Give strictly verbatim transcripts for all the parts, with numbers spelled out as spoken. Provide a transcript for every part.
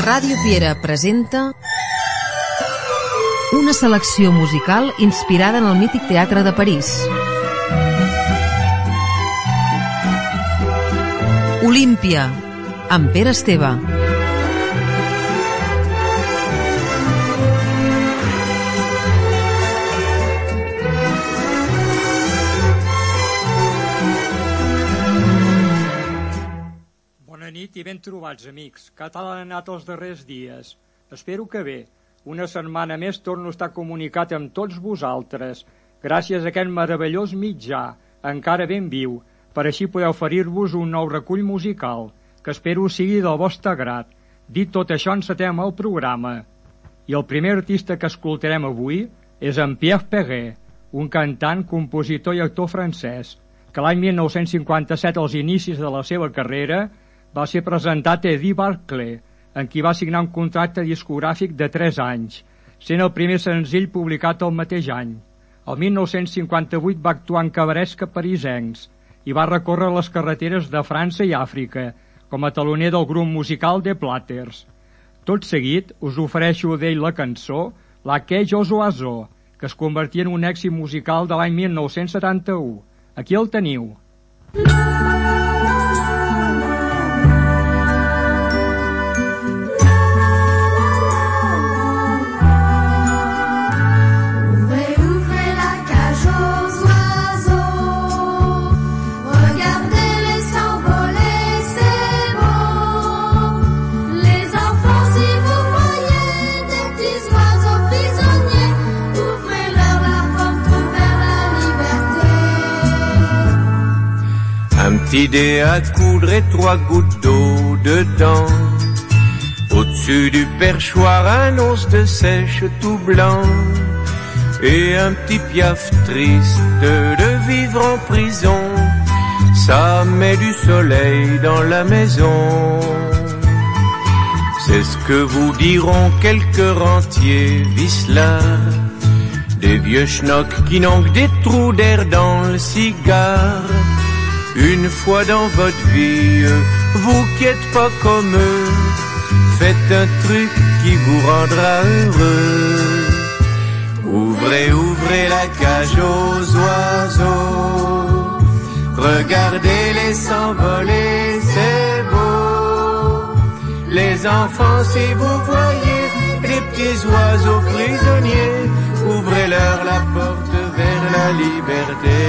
Ràdio Piera presenta una selecció musical inspirada en el mític teatre de París. Olímpia, amb Pere Esteve. Bona nit i ben trobats, amics. Què tal han anat els darrers dies? Espero que bé. Una setmana més torno a estar comunicat amb tots vosaltres, gràcies a aquest meravellós mitjà, encara ben viu, per així poder oferir-vos un nou recull musical, que espero sigui del vostre grat. Dit tot això, encetem el programa. I el primer artista que escoltarem avui és en Pierre Perret, un cantant, compositor i actor francès, que l'any mil nou-cents cinquanta-set, als inicis de la seva carrera, va ser presentat a Eddie Barclay, en qui va signar un contracte discogràfic de tres anys, sent el primer senzill publicat el mateix any. El mil nou-cents cinquanta-vuit va actuar en cabarets parisencs i va recórrer les carreteres de França i Àfrica com a taloner del grup musical The Platters. Tot seguit us ofereixo d'ell la cançó La Cage aux Oiseaux, que es convertia en un èxit musical de l'any mil nou-cents setanta-u. Aquí el teniu. Petit dé à coudre et trois gouttes d'eau dedans. Au-dessus du perchoir, un os de sèche tout blanc. Et un petit piaf triste de vivre en prison. Ça met du soleil dans la maison. C'est ce que vous diront quelques rentiers vicelards. Des vieux schnocks qui n'ont que des trous d'air dans le cigare. Une fois dans votre vie, vous qui êtes pas comme eux, faites un truc qui vous rendra heureux. Ouvrez, ouvrez la cage aux oiseaux, regardez-les s'envoler, c'est beau. Les enfants, si vous voyez des petits oiseaux prisonniers, ouvrez-leur la porte vers la liberté.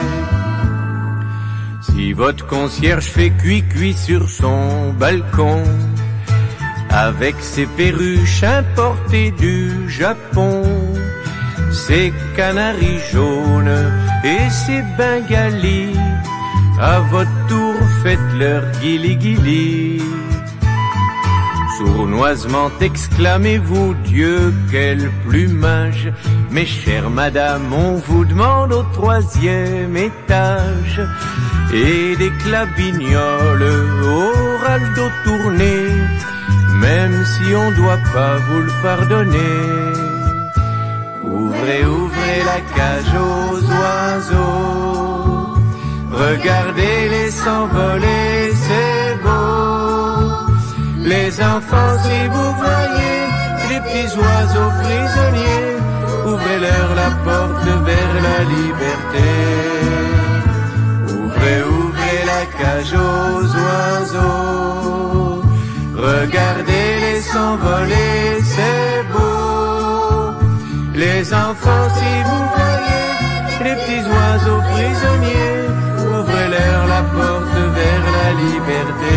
Si votre concierge fait cuit-cuit sur son balcon, avec ses perruches importées du Japon, ses canaris jaunes et ses bengalis, à votre tour faites-leur guili-guili. Sournoisement exclamez-vous, Dieu, quel plumage! Mes chères madames, on vous demande au troisième étage. Et des clabignoles au raldo tourné, même si on doit pas vous le pardonner. Ouvrez, ouvrez la cage aux oiseaux, regardez-les s'envoler, c'est beau. Les enfants, si vous voyez les petits oiseaux prisonniers, ouvrez-leur la porte vers la liberté. Ouvrez, ouvrez la cage aux oiseaux, regardez-les s'envoler, c'est beau. Les enfants, si vous voyez les petits oiseaux prisonniers, ouvrez-leur la porte vers la liberté.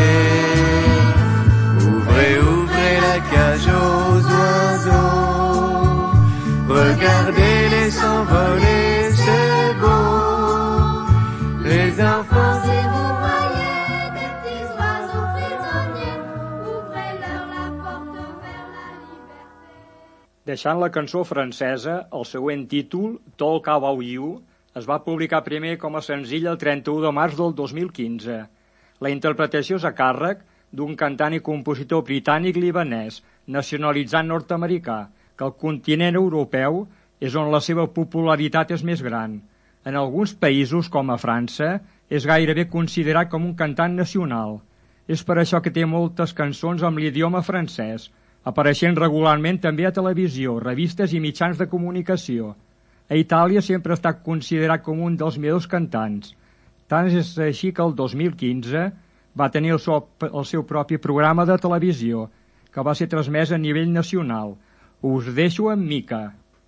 Ouvrez, ouvrez la cage aux oiseaux, regardez-les s'envoler, c'est beau. Les enfants, si vous voyez des petits oiseaux prisonniers, ouvrez-leur la porte vers la liberté. Deixant la cançó francesa, el següent títol, Talk About You, es va publicar primer com a senzill el trenta-u de març del dos mil quinze. La interpretació és a càrrec d'un cantant i compositor britànic-libanès, nacionalitzat nord-americà, que al continent europeu és on la seva popularitat és més gran. En alguns països, com a França, és gairebé considerat com un cantant nacional. És per això que té moltes cançons amb l'idioma francès, apareixent regularment també a televisió, revistes i mitjans de comunicació. A Itàlia sempre ha estat considerat com un dels millors cantants. Tant és així que el dos mil quinze va tenir el seu, el seu propi programa de televisió, que va ser transmès a nivell nacional. Us deixo amb Mika.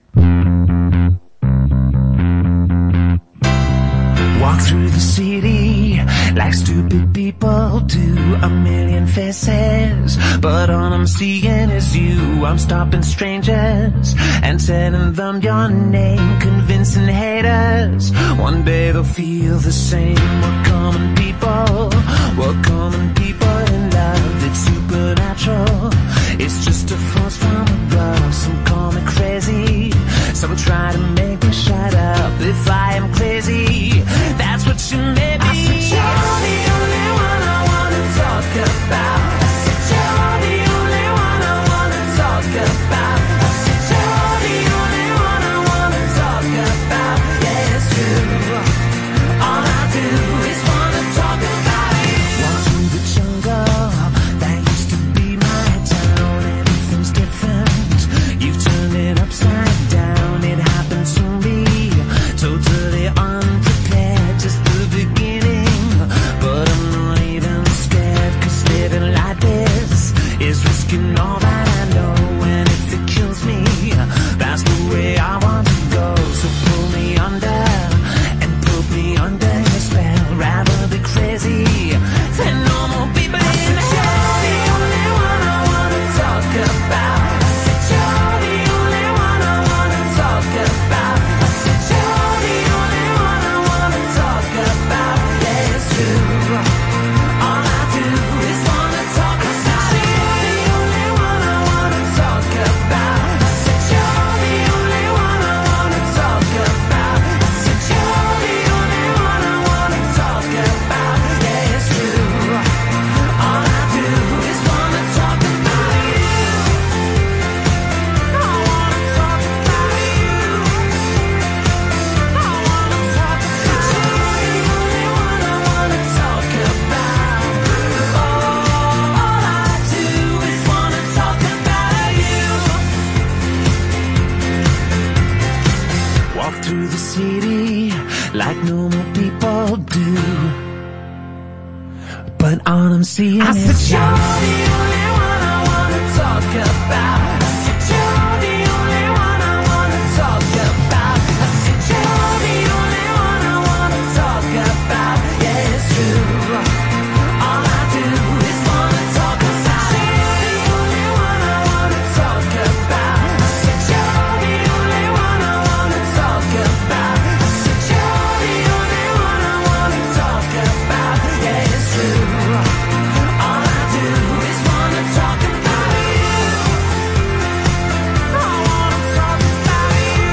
Walk through the city like stupid people do, a million faces, but all I'm seeing is you. I'm stopping strangers and telling them your name, convincing haters one day they'll feel the same. We're common people, we're common people in love. It's supernatural, it's just a force from above. Some call me crazy, some try to make me shut up. If I am crazy, that's what you made me. I said you're the only one I wanna talk about. I said you're the only one I wanna talk about. I said you're the only one I wanna talk about. Yeah, it's true. All I do is wanna talk about you. Walk through the jungle, that used to be my town. Everything's different, you've turned it upside down. It happened to me, totally unprepared, just the beginning. But I'm not even scared, cause living like this is risking all that I know. And if it kills me, that's the way I want to go. So pull me under and put me under your spell. Rather be crazy than normal people in hell. You're the only one I wanna talk about. I said you're the only one I wanna talk about. I said you're the only one I wanna talk about. Yeah, it's true. All I do is wanna talk about you. You're the only one I wanna talk about. I said you're the only one I wanna talk about. I said you're the only one I wanna talk about. Yeah, it's true. All I do is wanna talk about you. I wanna talk about you. I wanna talk about you. You're the only one I wanna talk about. All I do is wanna talk about you. Walk through the city like normal people do, but all I'm seeing I is said you're the only one I wanna talk about. I said you're the only one I wanna talk about. I said you're the only one I wanna talk about. Yeah, it's true. All I do is wanna talk about you. You're the only one I wanna talk about. I said you're the only one I wanna talk about. I said you're the only one I wanna talk about. Yeah, it's true. All I do is wanna talk about you. I wanna talk about you.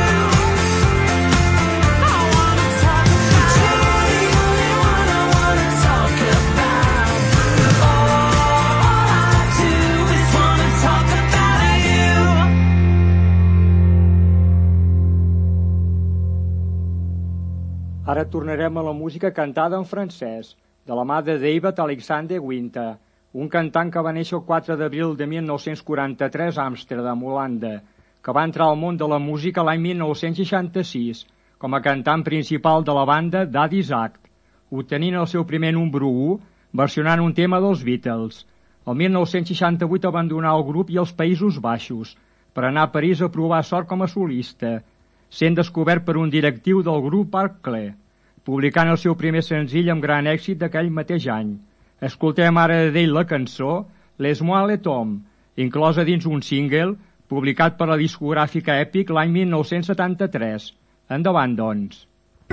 I wanna talk about you. You're the only one I wanna talk about. All I do is wanna talk about you. Ara tornarem a la música cantada en francès, de la mà de David Alexander Winter, un cantant que va néixer el quatre d'abril de mil nou-cents quaranta-tres a Amsterdam, Holanda, que va entrar al món de la música l'any mil nou-cents seixanta-sis com a cantant principal de la banda Daddy's Act, obtenint el seu primer número u versionant un tema dels Beatles. El mil nou-cents seixanta-vuit abandonà el grup i els Països Baixos per anar a París a provar sort com a solista, sent descobert per un directiu del grup Barclay, publicant el seu primer senzill amb gran èxit d'aquell mateix any. Escoltem ara d'ell la cançó Les-moi le Tom, inclosa dins un single publicat per la discogràfica Epic l'any mil nou-cents setanta-tres. Endavant, doncs.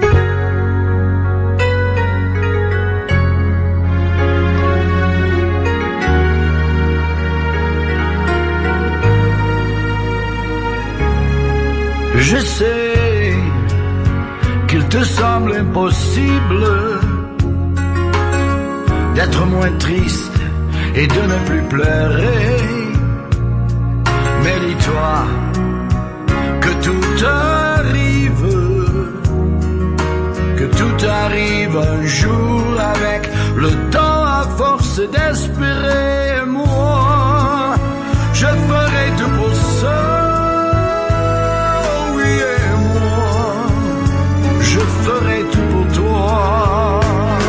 Je sais qu'il te semble impossible d'être moins triste et de ne plus pleurer. Mais dis-toi que tout arrive, que tout arrive un jour avec le temps à forcer. c'est d'espérer. Moi, je ferai tout pour ça. Oui, et moi, je ferai tout pour toi.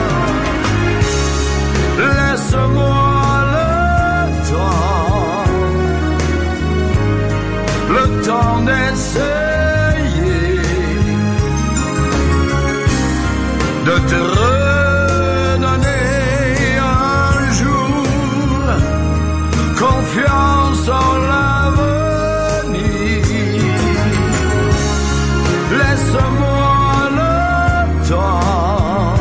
Laisse-moi le temps, le temps d'essayer de te redonner un jour confiance en l'avenir. Laisse-moi le temps,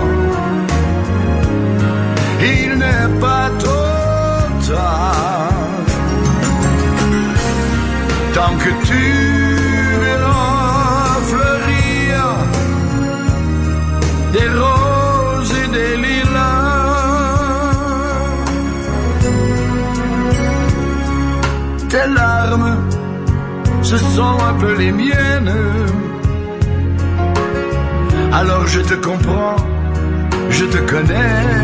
il n'est pas trop tard. Tant que tu verras fleurir des roses et des lilas, tes larmes, ce sont un peu les miennes. Alors je te comprends, je te connais.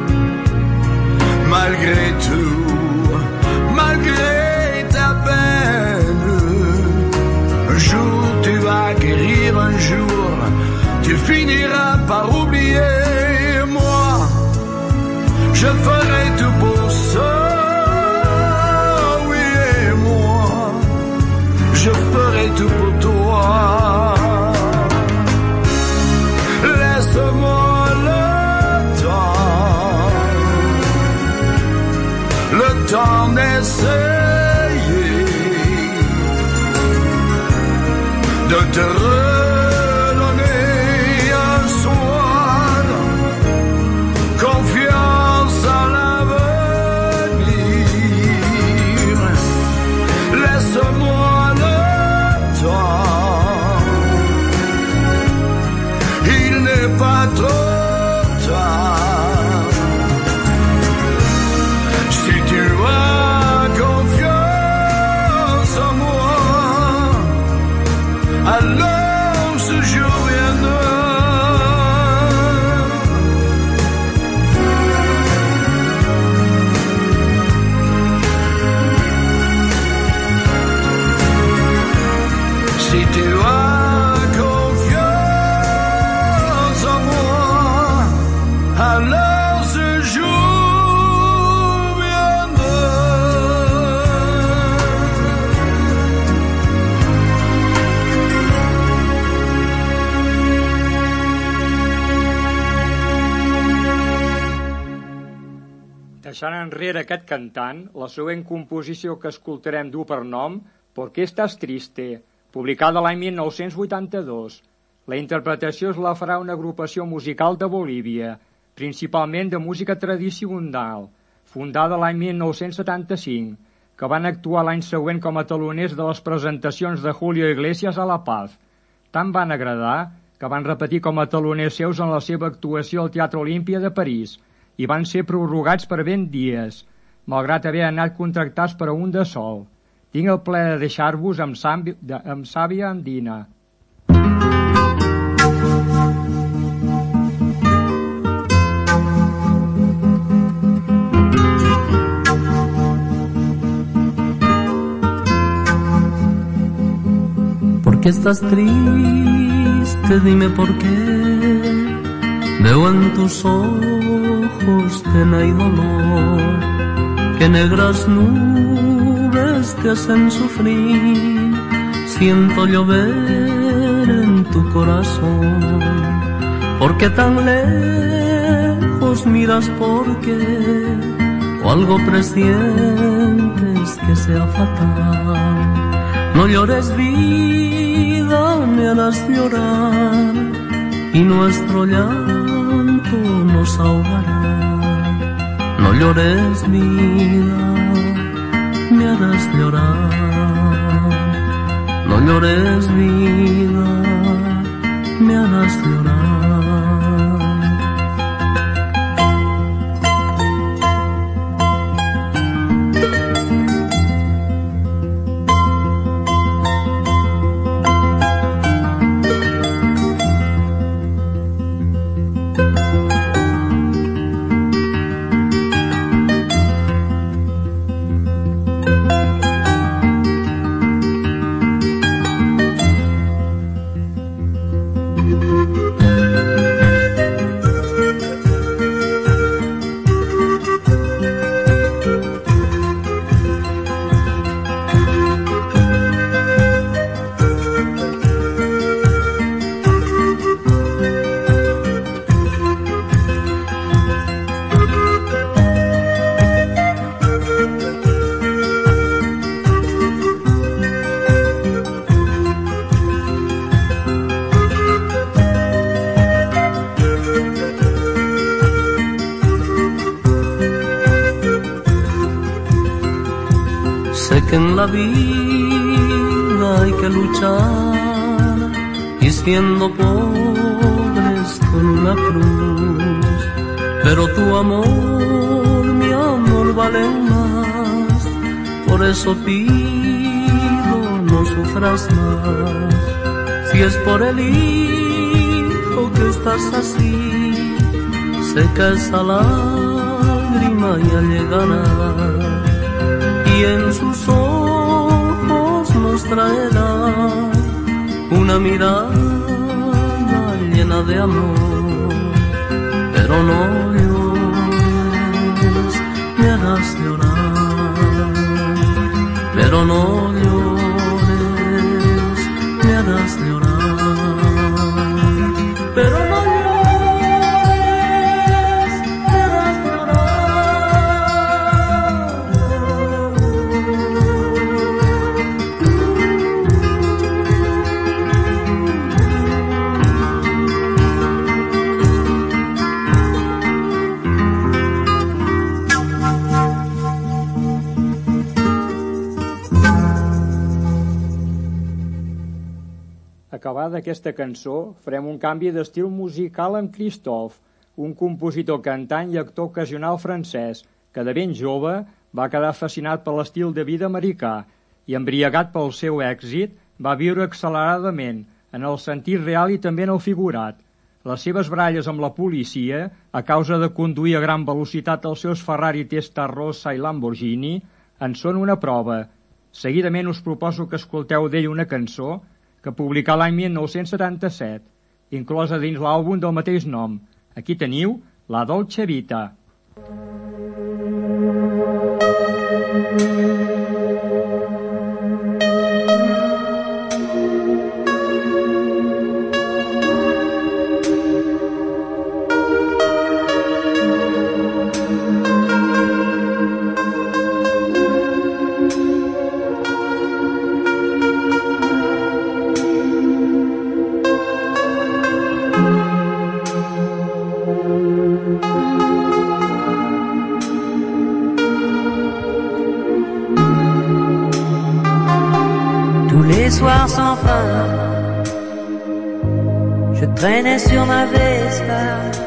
Malgré tout, malgré ta peine, un jour tu vas guérir, un jour tu finiras par oublier. Moi, je ferai tout pour ça. Oui, et moi, je ferai tout pour toi. Laisse-moi le temps, le temps d'essayer de te redonner un soir confiance en l'avenir. Laisse-moi le temps, il n'est pas trop tard. Si tu as confiance en moi, alors ce jour viendra. Si tu as confiance en moi, alors ce jour Deixant enrere aquest cantant, la següent composició que escoltarem du per nom «¿Por qué estás triste?», publicada l'any mil nou-cents vuitanta-dos. La interpretació es la farà una agrupació musical de Bolívia, principalment de música tradicional, fundada l'any mil nou-cents setanta-cinc, que van actuar l'any següent com a taloners de les presentacions de Julio Iglesias a La Paz. Tant van agradar que van repetir com a taloners seus en la seva actuació al Teatre Olímpia de París, i van ser prorrogats per vint dies, malgrat haver anat contractats per a un de sol. Tinc el plaer de deixar-vos amb, amb Sàvia Andina. ¿Por qué estás triste? Dime por qué. Veo en tus ojos pena y dolor, que negras nubes te hacen sufrir. Siento llover en tu corazón. ¿Por qué tan lejos miras? ¿Por qué? O algo presientes que sea fatal. No llores, vida, me harás llorar, y nuestro llanto nos ahogará. No llores, vida, me harás llorar. No llores, vida, me harás llorar. Sé que en la vida hay que luchar y siendo pobres con una cruz, pero tu amor, mi amor vale más, por eso pido no sufras más. Si es por el hijo que estás así, seca esa lágrima ya llegará y en sus ojos nos traerá una mirada llena de amor. Pero no llores, me harás llorar, pero no llores, me harás llorar, pero no Acabada aquesta cançó, farem un canvi d'estil musical amb Christophe, un compositor, cantant i actor ocasional francès, que de ben jove va quedar fascinat per l'estil de vida americà i, embriagat pel seu èxit, va viure acceleradament, en el sentit real i també en el figurat. Les seves baralles amb la policia, a causa de conduir a gran velocitat els seus Ferrari Testarossa i Lamborghini, en són una prova. Seguidament us proposo que escolteu d'ell una cançó que publicà l'any mil nou-cents setanta-set, inclosa dins l'àlbum del mateix nom. Aquí teniu La Dolce Vita. Soir sans fin, je traînais sur ma Vespa,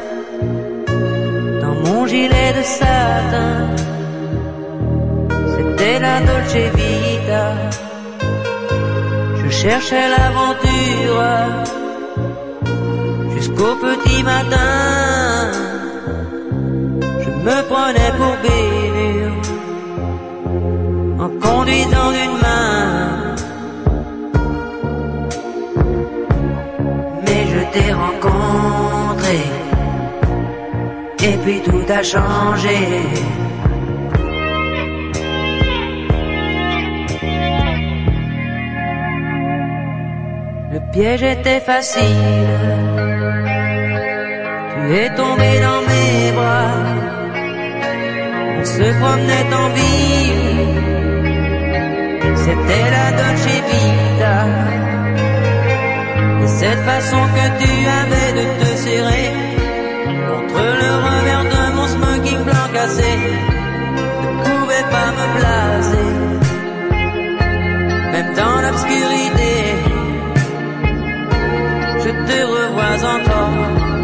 dans mon gilet de satin, c'était la Dolce Vita. Je cherchais l'aventure jusqu'au petit matin, je me prenais pour bénure en conduisant d'une main. T'ai rencontré et puis tout a changé. Le piège était facile, tu es tombé dans mes bras, on se promenait en ville, c'était la Dolce Vita. Cette façon que tu avais de te serrer contre le revers de mon smoking blanc cassé ne pouvait pas me placer. Même dans l'obscurité, je te revois encore.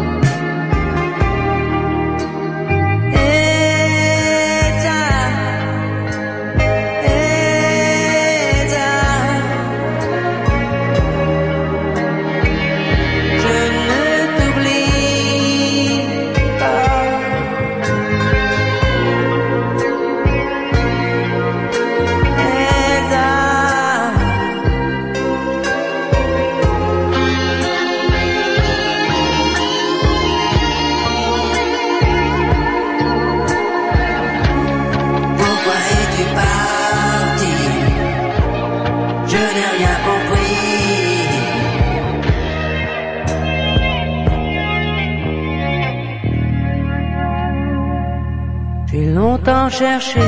Longtemps cherché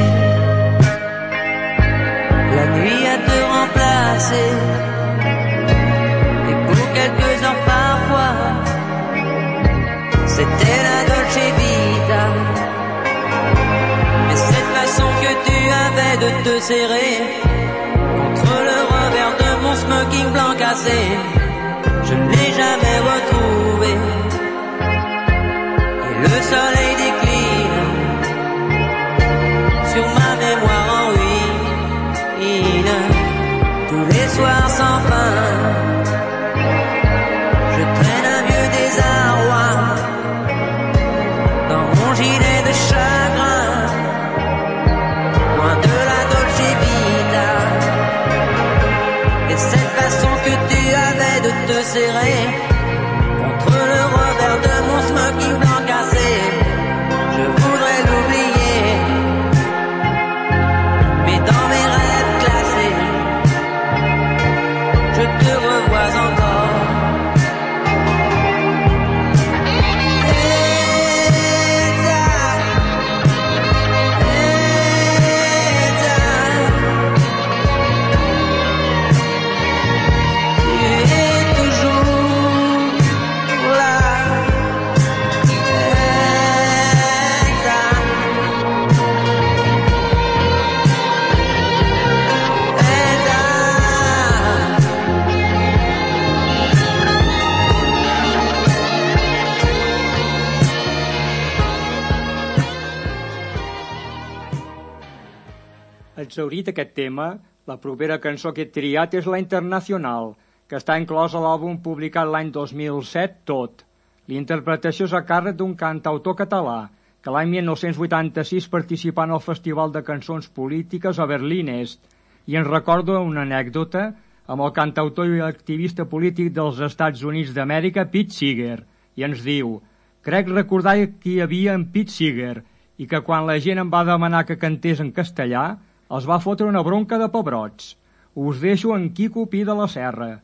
la nuit à te remplacer, et pour quelques heures parfois c'était la Dolce Vita. Mais cette façon que tu avais avais de te serrer contre le revers de mon smoking blanc cassé. Je ne l'ai jamais retrouvé. Et le soleil décline sur ma mémoire en ruine. Tous les soirs sans fin, je traîne un vieux désarroi dans mon gilet de chagrin, loin de la Dolce Vita. Et cette façon que tu avais de te serrer contre le revers de mon smoking blanc cassé, je voudrais l'oublier, mais dans mes rêves classés, je te revois encore. Exhaurit aquest tema, la propera cançó que he triat és La Internacional, que està inclosa a l'àlbum publicat l'any dos mil set, Tot. L'interpretació és a càrrec d'un cantautor català, que l'any mil nou-cents vuitanta-sis participà en el Festival de Cançons Polítiques a Berlín Est, i ens recordo una anècdota amb el cantautor i activista polític dels Estats Units d'Amèrica, Pete Seeger, i ens diu: crec recordar que hi havia en Pete Seeger, i que quan la gent em va demanar que cantés en castellà, els va fotre una bronca de pebrots. Us deixo en Quico Pi de la Serra.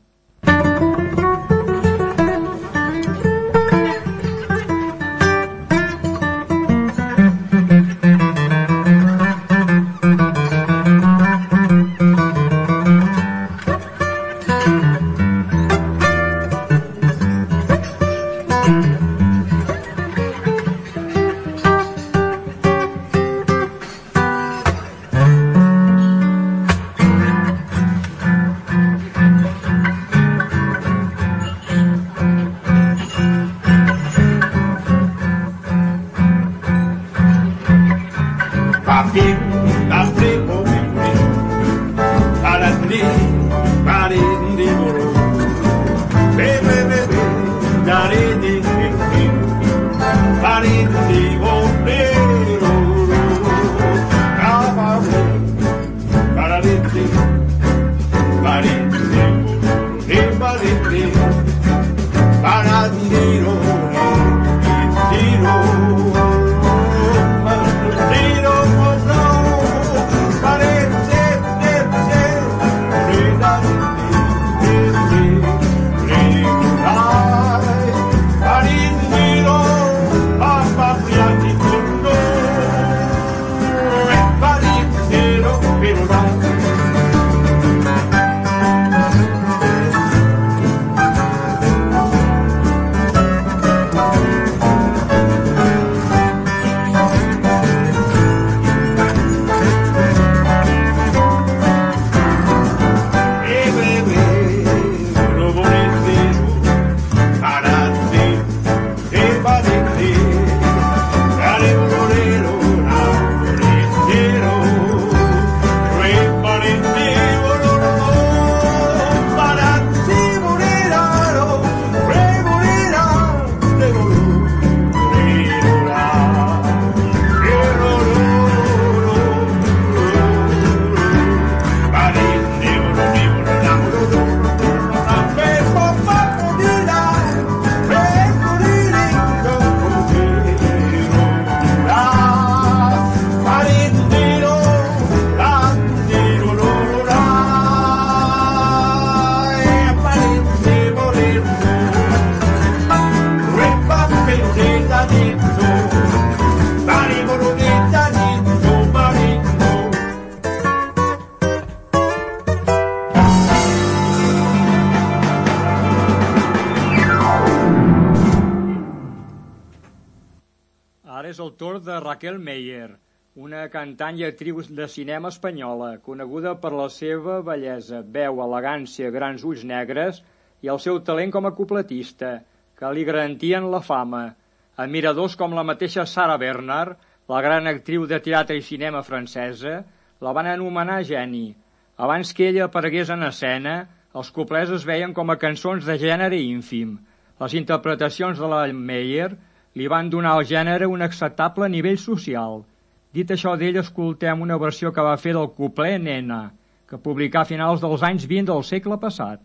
Ara és el torn de Raquel Meyer, una cantant i actriu de cinema espanyola, coneguda per la seva bellesa, veu, elegància, grans ulls negres i el seu talent com a cupletista, que li garantien la fama. Admiradors com la mateixa Sarah Bernhardt, la gran actriu de teatre i cinema francesa, la van anomenar geni. Abans que ella aparegués en escena, els cuplets es veien com a cançons de gènere ínfim. Les interpretacions de la Meyer li van donar al gènere un acceptable nivell social. Dit això d'ell, escoltem una versió que va fer del cupler Nena, que publicà a finals dels anys vint del segle passat.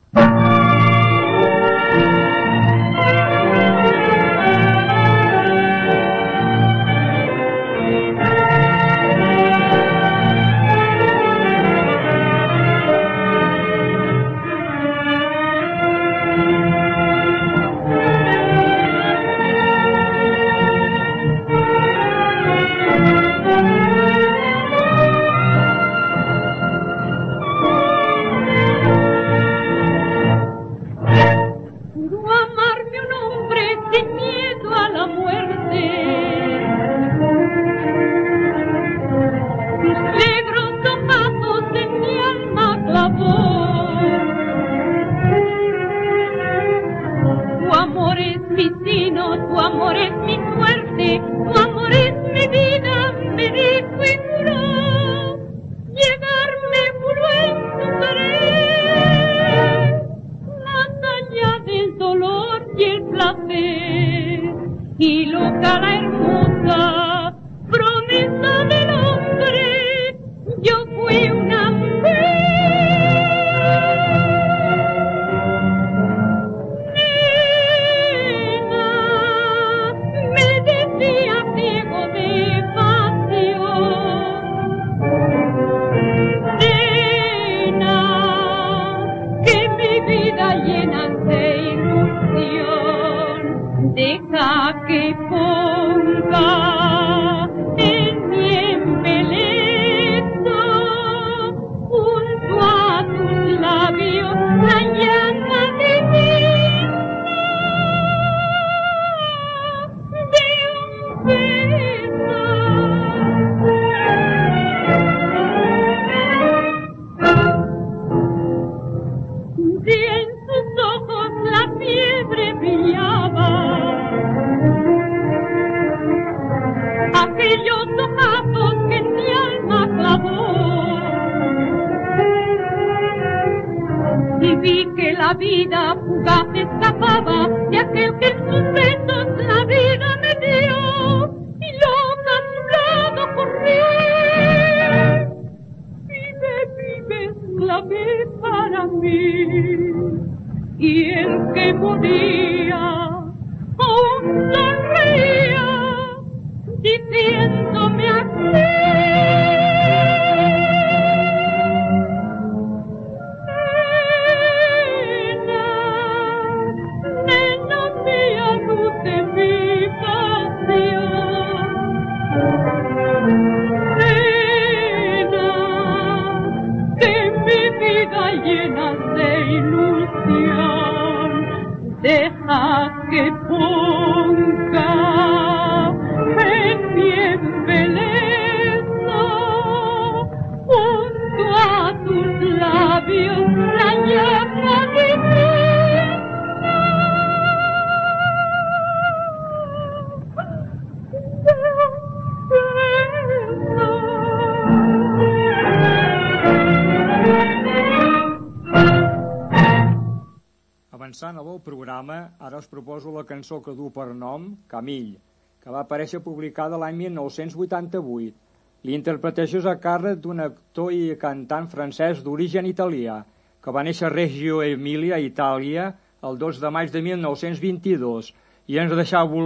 Avançant al programa, ara us proposo la cançó que du per nom Camille, que va aparèixer publicada l'any mil nou-cents vuitanta-vuit. L'interpretació és a càrrec d'un actor i cantant francès d'origen italià, que va néixer a Reggio Emilia, Itàlia, el dos de maig de mil nou-cents vint-i-dos, i ens deixà a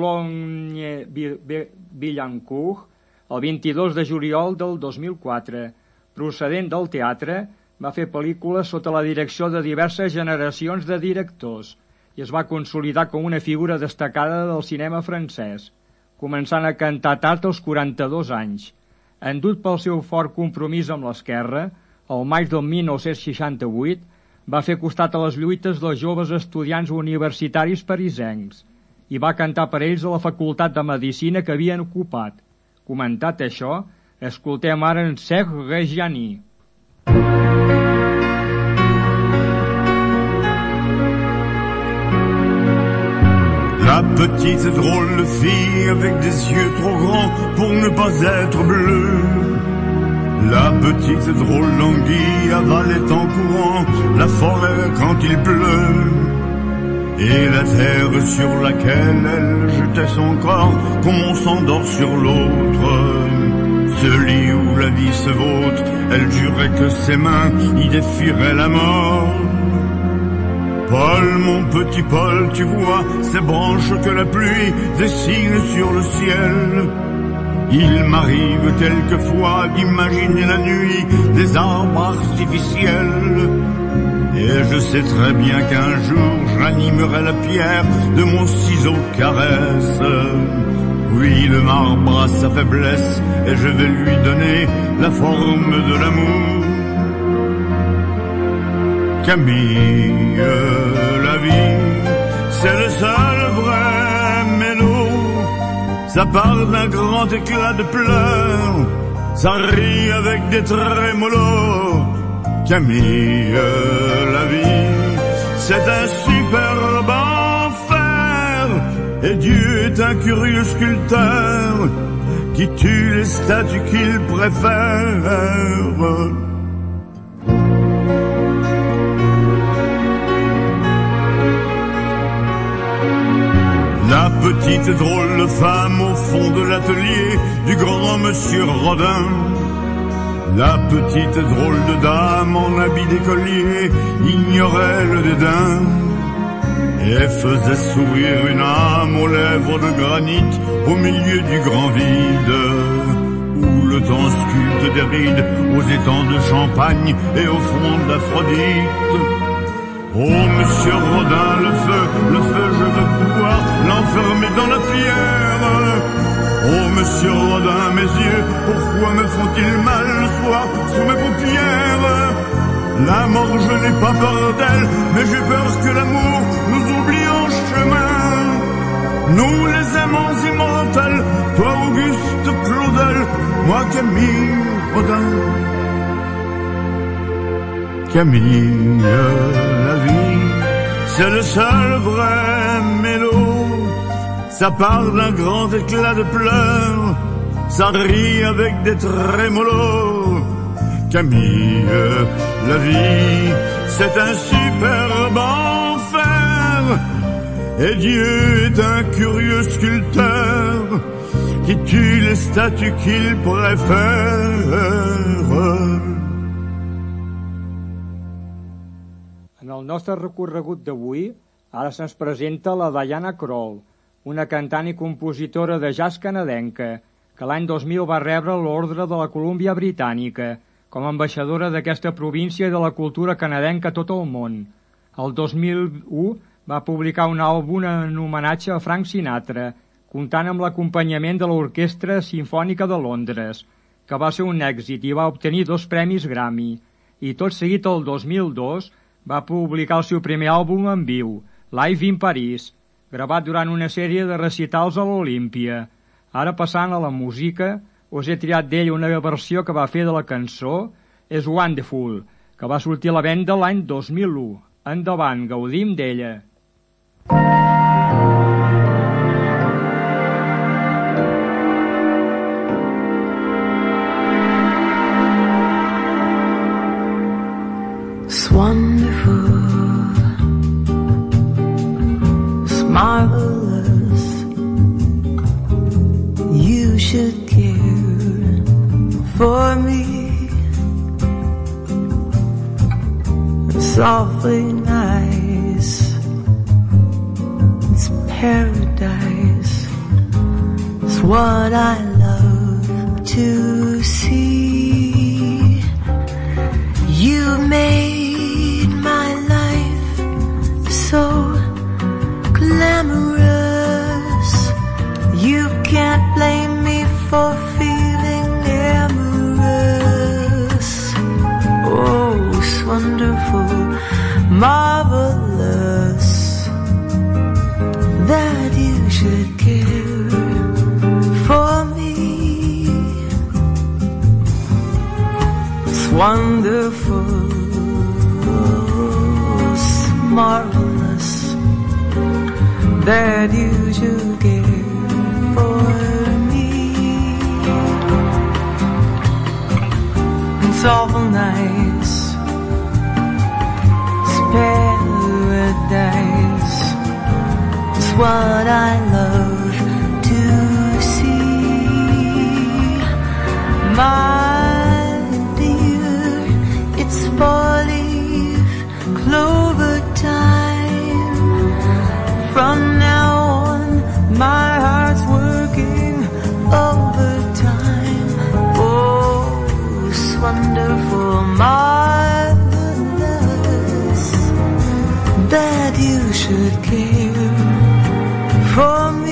Boulogne-Billancourt el vint-i-dos de juliol del dos mil quatre. Procedent del teatre, va fer pel·lícules sota la direcció de diverses generacions de directors i es va consolidar com una figura destacada del cinema francès, començant a cantar tard als quaranta-dos anys. Endut pel seu fort compromís amb l'esquerra, el maig del mil nou-cents seixanta-vuit va fer costat a les lluites dels joves estudiants universitaris parisencs i va cantar per ells a la facultat de Medicina que havien ocupat, Comentat això, escoltem ara en Serge Reggiani. La petite drôle de fille avec des yeux trop grands pour ne pas être bleue. La petite drôle d'anguille avalait en courant la forêt quand il pleut. Et la terre sur laquelle elle jetait son corps comme on s'endort sur l'autre. Ce lit où la vie se vautre, elle jurait que ses mains y défieraient la mort. Paul, mon petit Paul, tu vois ces branches que la pluie dessine sur le ciel. Il m'arrive quelquefois d'imaginer la nuit des arbres artificiels. Et je sais très bien qu'un jour j'animerai la pierre de mon ciseau caresse. Oui, le marbre a sa faiblesse et je vais lui donner la forme de l'amour. Camille, la vie, c'est le seul vrai mélo. Ça part d'un grand éclat de pleurs, ça rit avec des trémolos. Camille, la vie, c'est un superbe enfer. Et Dieu est un curieux sculpteur qui tue les statues qu'il préfère. La petite drôle de femme au fond de l'atelier du grand monsieur Rodin. La petite drôle de dame en habit d'écolier ignorait le dédain et faisait sourire une âme aux lèvres de granit au milieu du grand vide où le temps sculpte des rides aux étangs de Champagne et au front d'Aphrodite. Oh, monsieur Rodin, le feu, le feu, je veux pouvoir l'enfermer dans la pierre. Oh, monsieur Rodin, mes yeux, pourquoi me font-ils mal le soir sous mes paupières? La mort, je n'ai pas peur d'elle, mais j'ai peur que l'amour nous oublie en chemin. Nous, les aimants immortels, toi, Auguste Claudel, moi, Camille Rodin. Camille, la vie, c'est le seul vrai mélo. Ça part d'un grand éclat de pleurs, ça rit avec des trémolos. Camille, la vie, c'est un superbe enfer. Et Dieu est un curieux sculpteur qui tue les statues qu'il préfère. En el nostre recorregut d'avui, ara se'ns presenta la Diana Krall, una cantant i compositora de jazz canadenca, que l'any dos mil va rebre l'Ordre de la Colúmbia Britànica, com a ambaixadora d'aquesta província i de la cultura canadenca a tot el món. El dos mil u va publicar un àlbum en homenatge a Frank Sinatra, comptant amb l'acompanyament de l'Orquestra Simfònica de Londres, que va ser un èxit i va obtenir dos premis Grammy. I tot seguit el dos mil dos va publicar el seu primer àlbum en viu, Live in Paris, gravat durant una sèrie de recitals a l'Olímpia. Ara, passant a la música, us he triat d'ell una versió que va fer de la cançó It's Wonderful, que va sortir a la venda l'any dos mil u. Endavant, gaudim d'ella. It's wonderful, it's marvelous. You should care for me. It's awfully nice. It's paradise. It's what I love to see. You made my life so glamorous. You can't blame me for feeling amorous. Oh, it's wonderful, marvelous that you should care for me. wonderful, it's marvelous that you should care for me. It's awful nice, it's paradise, it's what I love to see. My dear, it's four-leaf clover time. From now on, my heart's working overtime. Oh, it's wonderful, marvelous that you should care for me.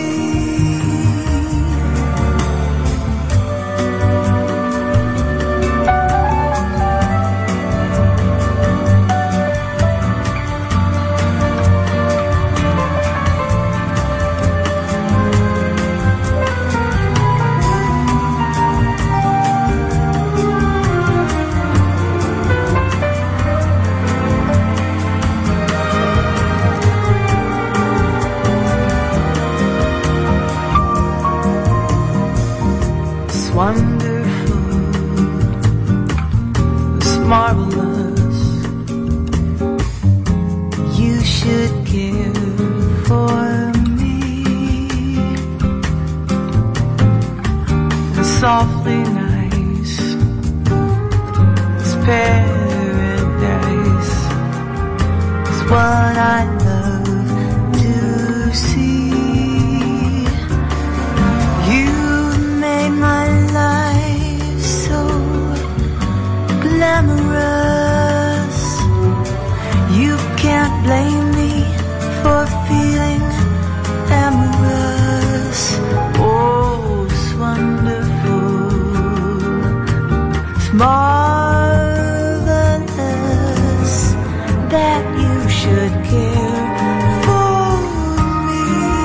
Wonderful, it's marvelous, you should care for me. It's softly nice, it's paradise, it's what I love to see. You made my life so glamorous. You can't blame me for feeling amorous. Oh, it's wonderful, it's marvelous that you should care for me.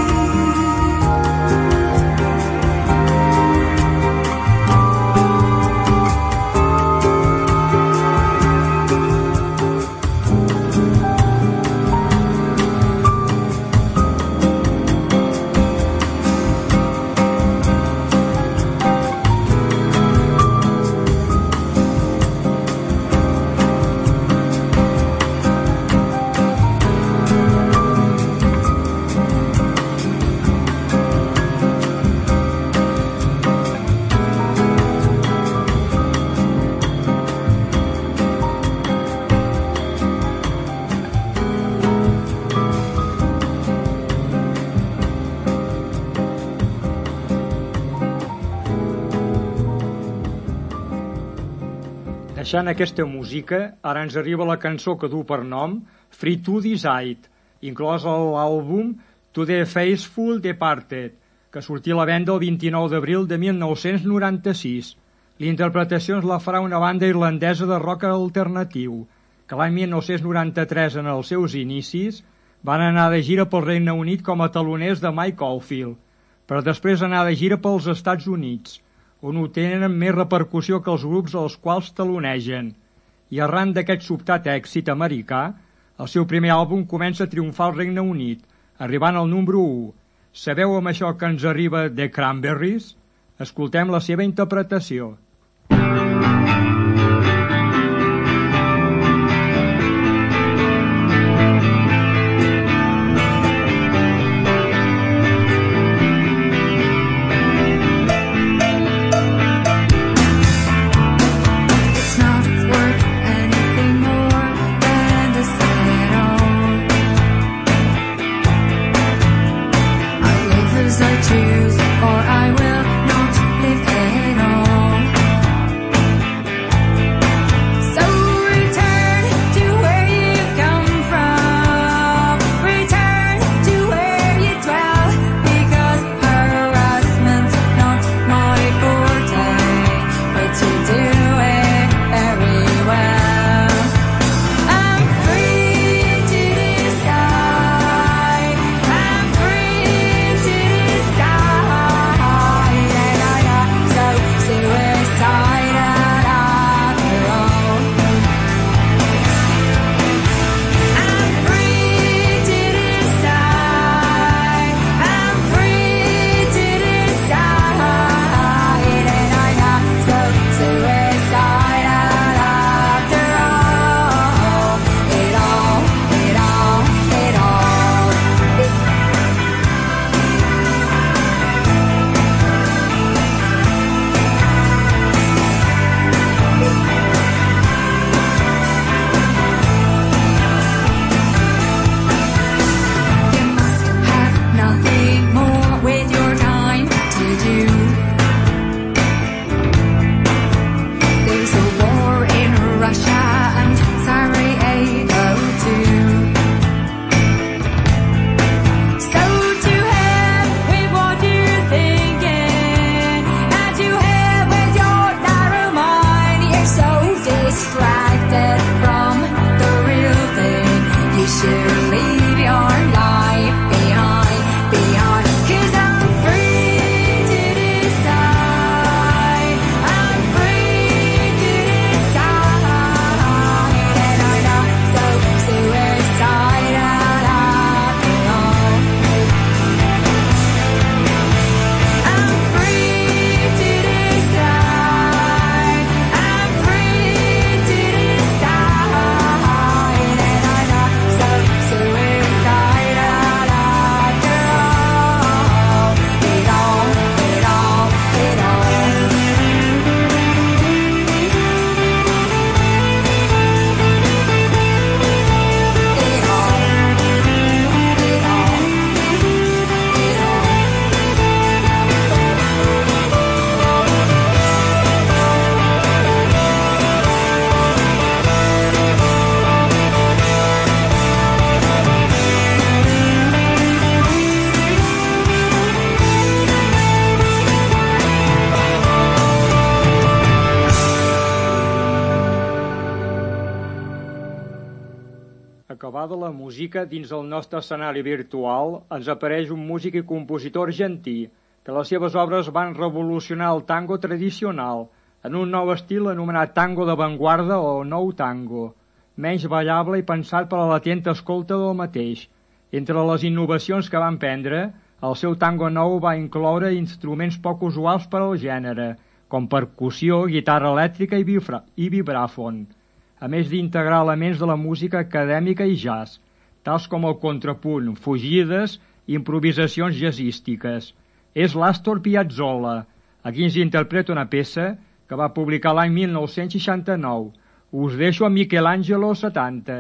Deixant aquesta música, ara ens arriba la cançó que du per nom Free to Decide, inclòs a l'àlbum To the Faithful Departed, que sortia a la venda el vint-i-nou d'abril de mil nou-cents noranta-sis. L'interpretació ens la farà una banda irlandesa de rock alternatiu, que l'any mil nou-cents noranta-tres, en els seus inicis, van anar de gira pel Regne Unit com a taloners de Mike Oldfield, per després anar de gira pels Estats Units, on ho tenen amb més repercussió que els grups als quals talonegen. I arran d'aquest sobtat èxit americà, el seu primer àlbum comença a triomfar al Regne Unit, arribant al número u. Sabeu amb això que ens arriba The Cranberries? Escoltem la seva interpretació. I choose, or I will not live at all. Acabada la música, dins del nostre escenari virtual ens apareix un músic i compositor argentí que les seves obres van revolucionar el tango tradicional en un nou estil anomenat tango d'avantguarda o nou tango, menys ballable i pensat per a l'atenta escolta del mateix. Entre les innovacions que van prendre, el seu tango nou va incloure instruments poc usuals per al gènere, com percussió, guitarra elèctrica i, vibra i vibràfon, a més d'integrar elements de la música acadèmica i jazz, tals com el contrapunt, fugides i improvisacions jazzístiques. És l'Astor Piazzolla, a qui ens interpreta una peça que va publicar l'any mil nou-cents seixanta-nou. Us deixo a Michelangelo setanta.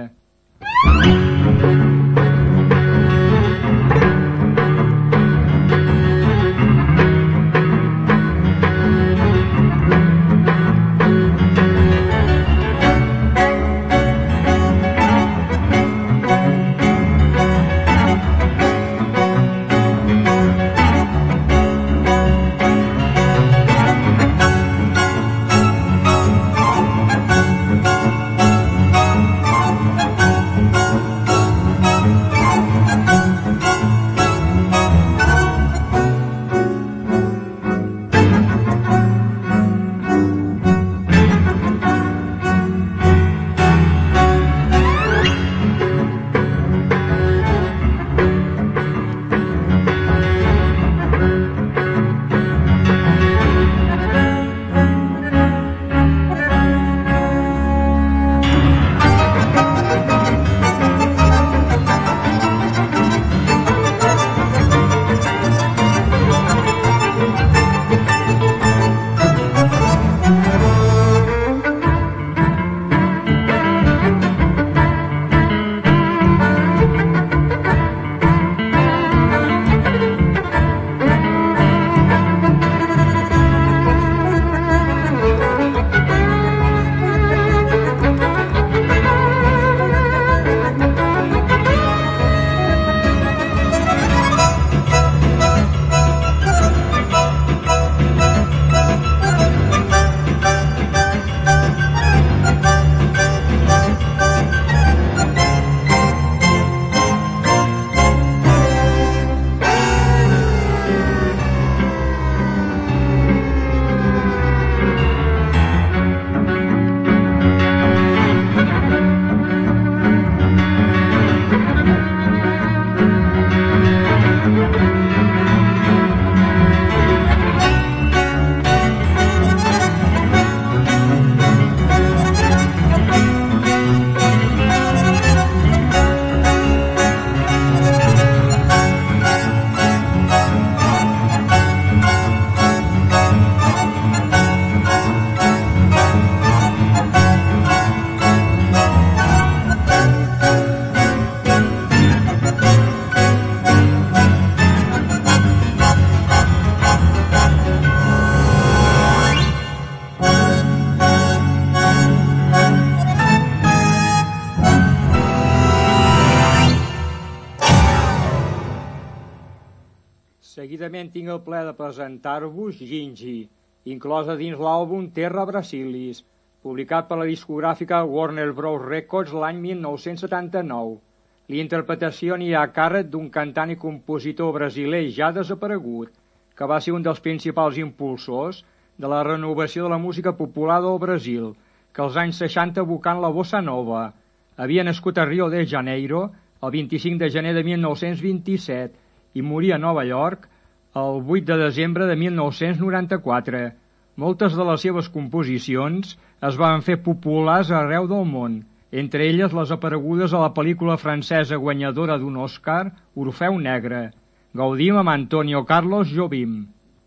Seguidament tinc el plaer de presentar-vos Gingy, inclosa dins l'àlbum Terra Brasilis, publicat per la discogràfica Warner Bros. Records l'any mil nou-cents setanta-nou. La interpretació n'hi ha a càrrec d'un cantant i compositor brasiler ja desaparegut, que va ser un dels principals impulsors de la renovació de la música popular del Brasil, que als anys seixanta evocant la bossa nova. Havia nascut a Rio de Janeiro el vint-i-cinc de gener de mil nou-cents vint-i-set i moria a Nova York el vuit de desembre de mil nou-cents noranta-quatre. Moltes de les seves composicions es van fer populars arreu del món, entre elles les aparegudes a la pel·lícula francesa guanyadora d'un Oscar, Orfeu Negre. Gaudim amb Antonio Carlos Jobim.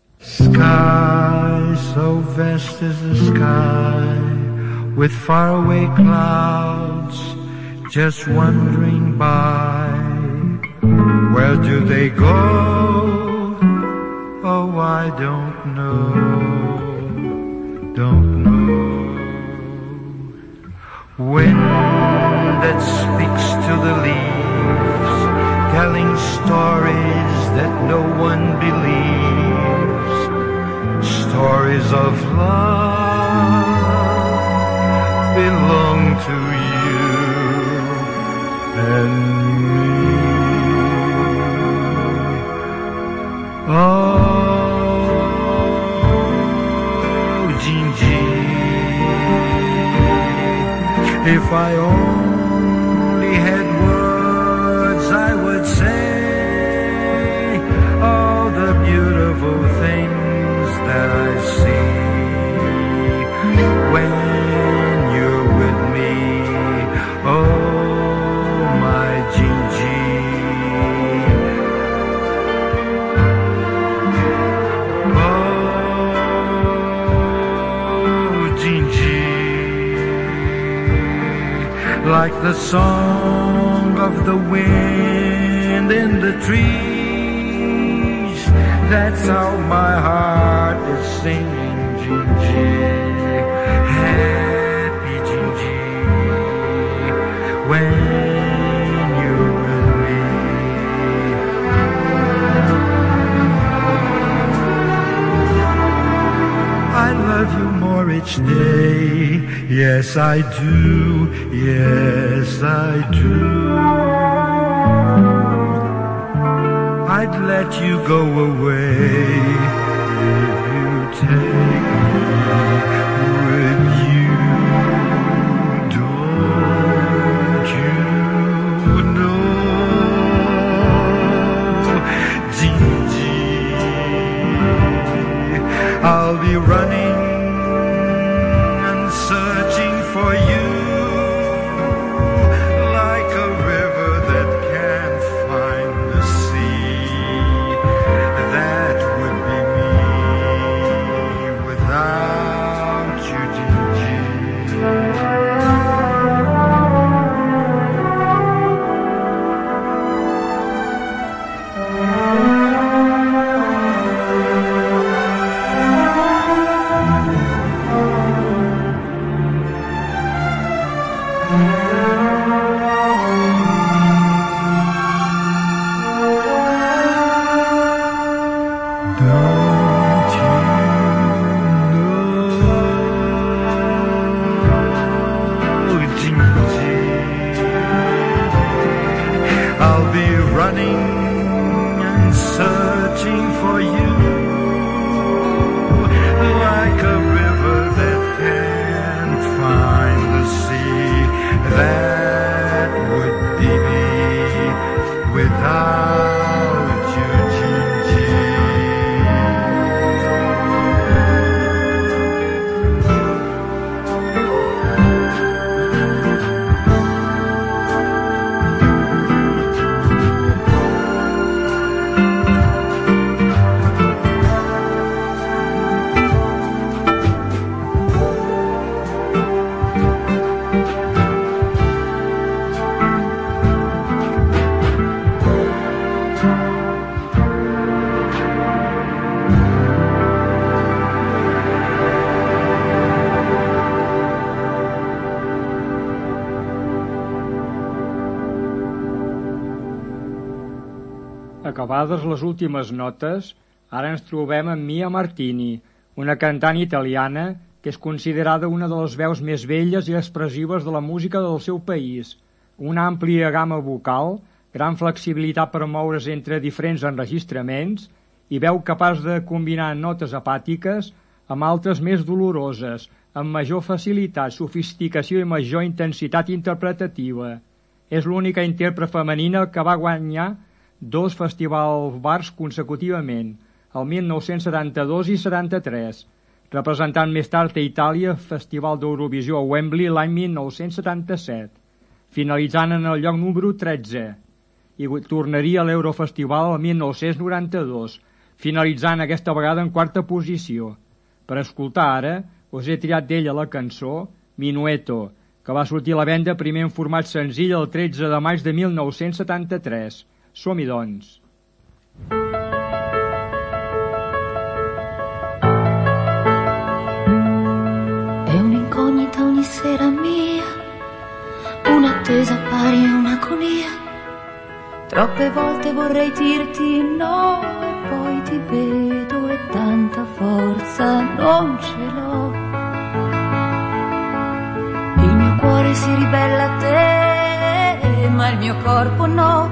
Sky so vast as the sky, with faraway clouds just wandering by. Where do they go? Oh, I don't know, don't know. Wind that speaks to the leaves, telling stories that no one believes, stories of love belong to you If I only had words, I would say all the beautiful things that I see when you're with me. Oh, my Gigi. Oh, Gigi. Like the song of the wind in the trees, that's how my heart is singing, Gigi. Happy Gigi, when you're with me. I love you more each day. Yes, I do. Yes, I do. I'd let you go away if you take me with you. Don't you know, Gigi, I'll be running and searching for you. Acabades les últimes notes, ara ens trobem amb Mia Martini, una cantant italiana que és considerada una de les veus més belles i expressives de la música del seu país. Una àmplia gamma vocal, gran flexibilitat per moure's entre diferents enregistraments i veu capaç de combinar notes apàtiques amb altres més doloroses, amb major facilitat, sofisticació i major intensitat interpretativa. És l'única intèrpret femenina que va guanyar dos festivals bars consecutivament, el mil nou-cents setanta-dos i setanta-tres, representant més tard a Itàlia el Festival d'Eurovisió a Wembley l'any mil nou-cents setanta-set, finalitzant en el lloc número tretze, i tornaria a l'Eurofestival el mil nou-cents noranta-dos, finalitzant aquesta vegada en quarta posició. Per escoltar ara, us he triat d'ella la cançó Minueto, que va sortir a la venda primer en format senzill el tretze de maig de mil nou-cents setanta-tres. Som-hi, doncs. È un'incognita ogni sera mia, un'attesa pari a un'agonia. Troppe volte vorrei dirti no e poi ti vedo e tanta forza non ce l'ho. Il mio cuore si ribella a te, ma il mio corpo no.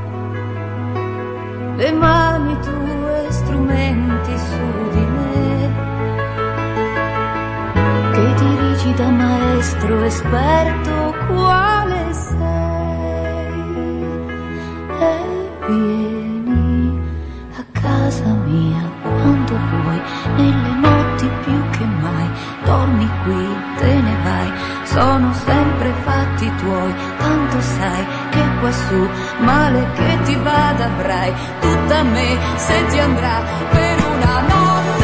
Le mani tue strumenti su di me, che dirigi da maestra maestro esperto quale sei, e vieni a casa mia quando vuoi, nelle notti più che mai, dormi qui, te ne vai, sono sempre fatti tuoi, tanto sai che quassù male che ti vada avrai, tutta me se ti andrà per una notte.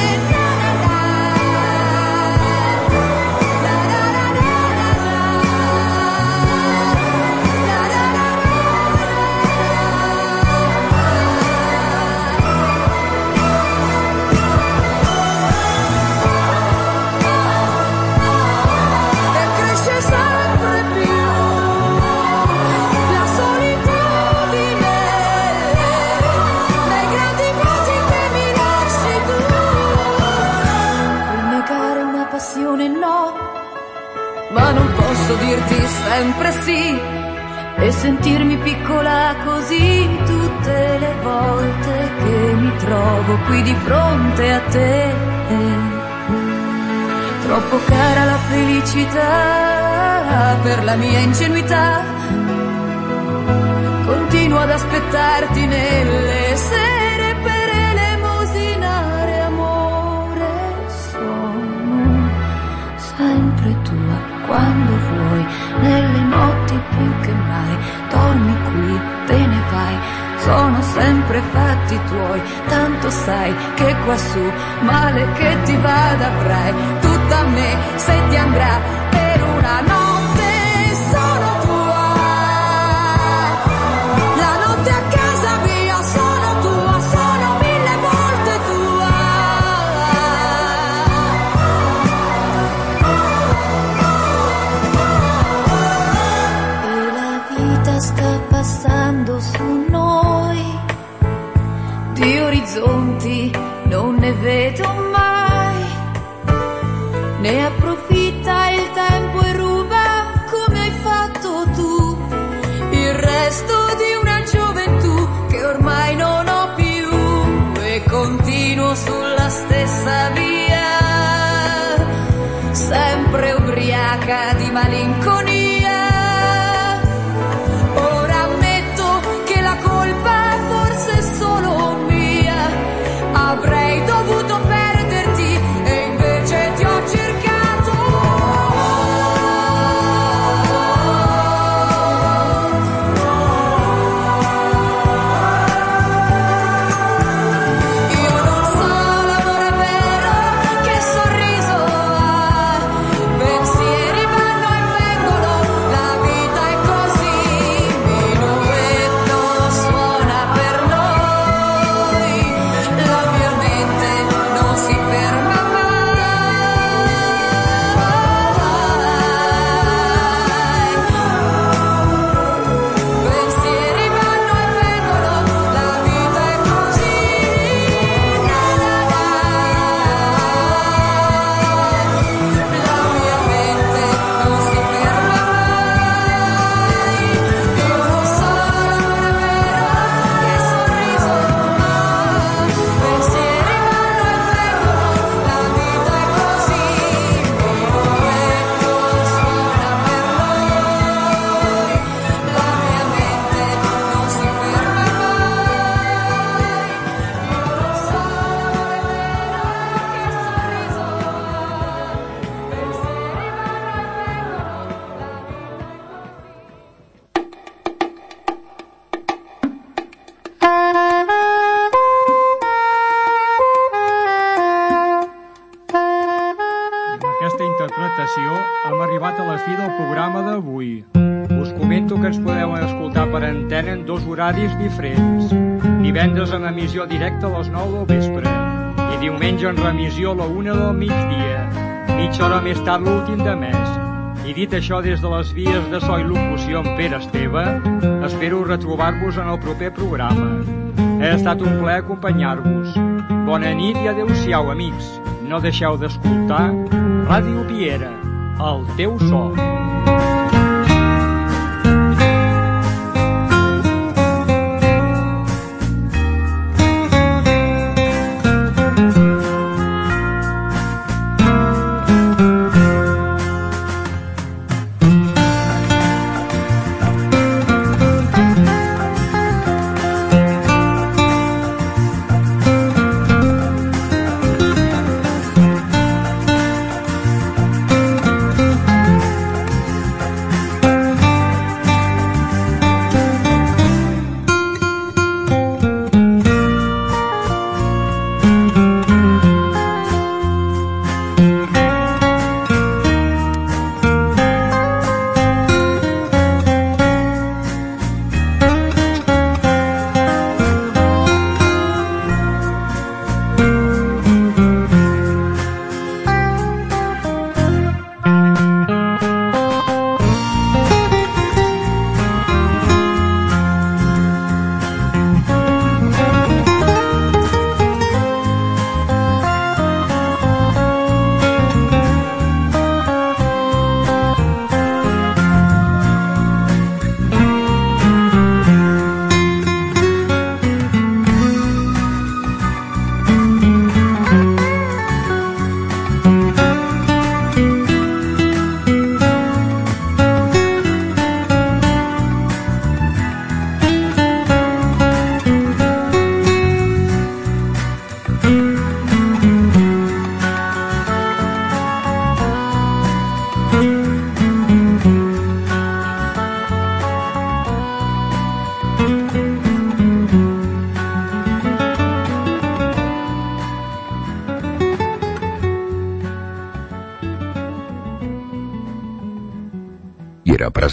No, ma non posso dirti sempre sì e sentirmi piccola così tutte le volte che mi trovo qui di fronte a te. Troppo cara la felicità per la mia ingenuità, continuo ad aspettarti nelle sere per elemosinare amore, sono sempre tua quando vuoi, nelle notti più che mai, dormi qui, te ne vai, sono sempre fatti tuoi, tanto sai che quassù male che ti vada avrai, tutta me se ti andrà per una notte sono tua, la notte a casa mia sono tua, sono mille volte tua. E la vita sta passando su noi, di orizzonti non ne vedo mai, ne approfitta il tempo e ruba come hai fatto tu il resto di una gioventù che ormai non ho più, e continuo sulla stessa via, sempre ubriaca di malinconia. Ora ammetto che la colpa forse è solo mia, avrei dovuto perderti e invece ti ho cercato. Io non so l'amore vero, che sorriso ha, pensieri vanno e vengono, la vita è così, minuetto suona per noi, la mia mente non si ferma mai, pensieri vanno e vengono, la vita è così, la mia mente non si ferma mai. Io non so l'amore vero, che sorriso ha, pensieri vanno e vengono, la vita è così, minuetto suona per noi, la mia mente non si ferma mai. Io non so l'amore vero, che sorriso ha, pensieri vanno e vengono, la Amb aquesta interpretació hem arribat a la fi del programa d'avui. Us comento que ens podeu escoltar per antena en dos horaris diferents. Divendres en emissió directa a les nou del vespre i diumenge en remissió a la una del migdia, mitja hora més tard l'últim de mes. I dit això, des de les vies de so i locució amb Pere Esteve, espero retrobar-vos en el proper programa. Ha estat un plaer acompanyar-vos. Bona nit i adeu-siau, amics. No deixeu d'escoltar Ràdio Piera, el teu so. Rovira presenta